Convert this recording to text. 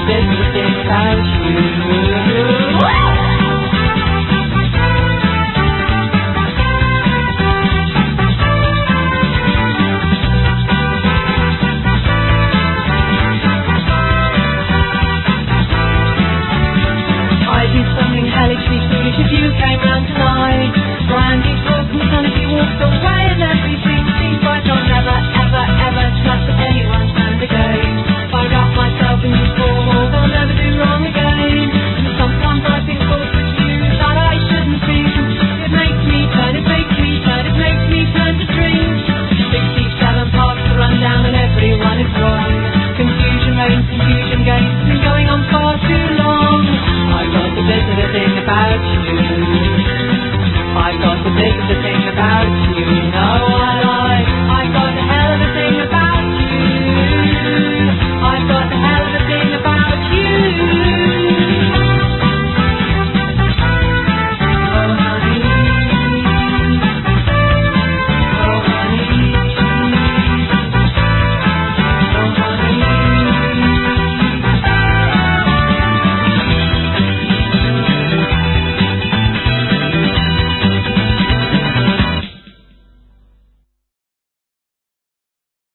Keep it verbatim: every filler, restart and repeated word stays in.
this is the thing about you. Hellishly foolish if you came round tonight. Brandy talk and sanity walked away, and everything seems like I'll never, ever, ever trust anyone's hand again. If I wrap myself in these four walls, I'll never do wrong again. And sometimes I think thoughts with you that I shouldn't think. It makes me turn, it makes me turn, it makes me turn to drink. sixty-seven parks to run down and everyone is wrong. Confusion reigns, confusion gains, it's been going on far too long. I've got the bit of the thing about you. I've got the bit of the thing about you.